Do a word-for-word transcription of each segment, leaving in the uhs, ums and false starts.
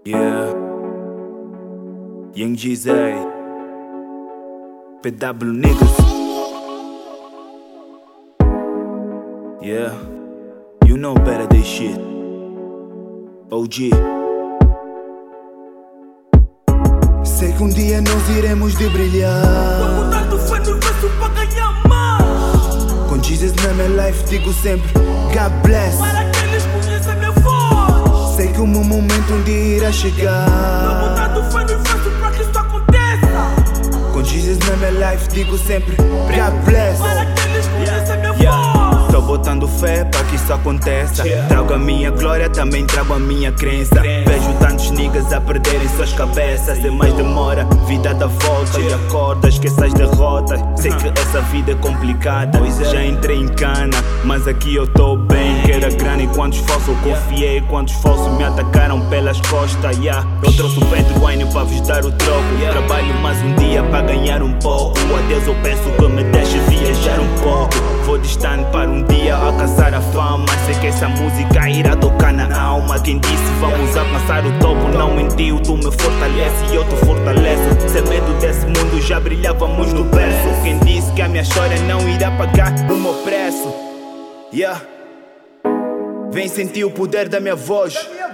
Yeah, Young Jeezy, P W niggas. Yeah, you know better than shit. O G. Sei que um dia nós iremos de brilhar. Tô botando fé no verso pra ganhar mais. Com Jesus na minha life digo sempre God bless. Para que eles conheçam minha voz. Sei que o meu momento um dia irá chegar. Tô botando fé no verso pra que isso aconteça. Com Jesus na minha life digo sempre God bless. Para que eles conheçam minha Yeah. voz. Tô botando fé para que isso aconteça. Trago a minha glória, também trago a minha crença. Vejo tantos niggas a perderem suas cabeças. E mais demora, vida dá volta e acorda, esqueça as derrotas. Sei que essa vida é complicada, já entrei em cana, mas aqui eu tô bem. Quero a grana e quantos falsos eu confiei, quantos falsos me atacaram pelas costas. Yeah. Eu trouxe o Pedro Wine para vos dar o troco. Trabalho mais um dia para ganhar um pouco. A Deus eu peço que me deixe viajar um pouco. Vou distante para um dia alcançar a fama. Sei que essa música irá tocar na alma. Quem disse vamos alcançar o topo não mentiu. Tu me fortalece e eu te fortaleço. Sem medo desse mundo já brilhávamos no verso. Quem disse que a minha história não irá pagar o meu preço? Yeah. Vem sentir o poder da minha voz.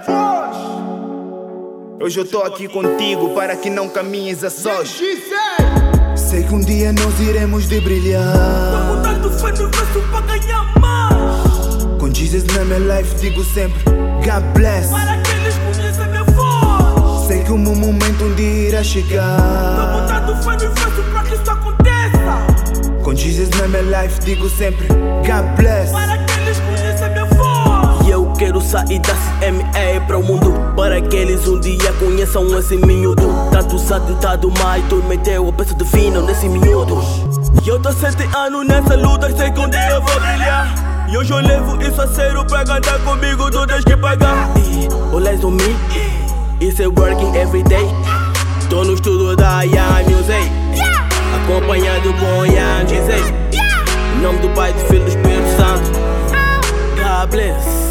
Hoje eu tô aqui contigo para que não caminhes a sós. Sei que um dia nós iremos de brilhar. Tô botando fé no verso pra ganhar mais. Com Jesus na minha life digo sempre God bless. Para que eles conheçam minha voz. Sei que o meu momento um dia irá Tô chegar. botando fé no verso pra que isso aconteça. Com Jesus na minha life digo sempre God bless. Para que eles conheçam minha voz. E eu quero sair da C M A para o mundo, para que eles um dia conheçam esse miúdo. Tanto satentado, mas tu meteu o peso divino nesse miúdo. E eu tô sete anos nessa luta, sei que um dia eu vou brilhar. E hoje eu levo isso a sério, pra cantar comigo tu tens que pagar. E olhas on me, it's a working every day. Tô no estudo da Young Music, acompanhado com Young Jeezy. Em nome do Pai, do Filho e do Espírito Santo. God bless.